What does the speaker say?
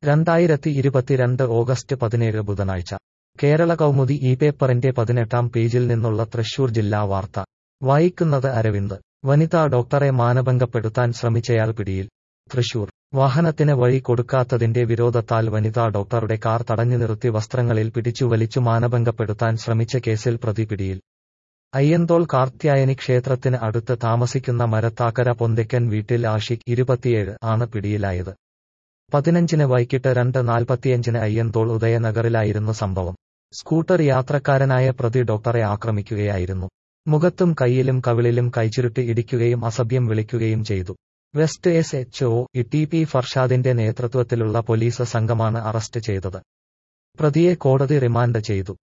2022 August 17 ബുധനാഴ്ച കേരള കൗമുദി ഈ പേപ്പറിന്റെ 18-ാം പേജിൽ നിന്നുള്ള തൃശൂർ ജില്ലാ വാർത്ത വായിക്കുന്നത് അരവിന്ദ്. വനിതാ ഡോക്ടറെ മാനഭംഗപ്പെടുത്താൻ ശ്രമിച്ചയാൾ പിടിയിൽ. തൃശൂർ വാഹനത്തിന് വഴി കൊടുക്കാത്തതിന്റെ വിരോധത്താൽ വനിതാ ഡോക്ടറുടെ കാർ തടഞ്ഞു നിർത്തി വസ്ത്രങ്ങളിൽ പിടിച്ചു വലിച്ചു മാനഭംഗപ്പെടുത്താൻ ശ്രമിച്ച കേസിൽ പ്രതി പിടിയിൽ. അയ്യന്തോൾ കാർത്യായനി ക്ഷേത്രത്തിന് അടുത്ത് താമസിക്കുന്ന മരത്താക്കര പൊന്തയ്ക്കൻ വീട്ടിൽ ആഷിഖ് 27 ആണ് പിടിയിലായത്. 15-ന് വൈകിട്ട് 2:45-ന് അയ്യന്തോൾ ഉദയനഗറിലായിരുന്നു സംഭവം. സ്കൂട്ടർ യാത്രക്കാരനായ പ്രതി ഡോക്ടറെ ആക്രമിക്കുകയായിരുന്നു. മുഖത്തും കൈയിലും കവിളിലും കൈചുരുട്ടി ഇടിക്കുകയും അസഭ്യം വിളിക്കുകയും ചെയ്തു. വെസ്റ്റ് SHO TP ഫർഷാദിന്റെ നേതൃത്വത്തിലുള്ള പോലീസ് സംഘമാണ് അറസ്റ്റ് ചെയ്തത്. പ്രതിയെ കോടതി റിമാൻഡ് ചെയ്തു.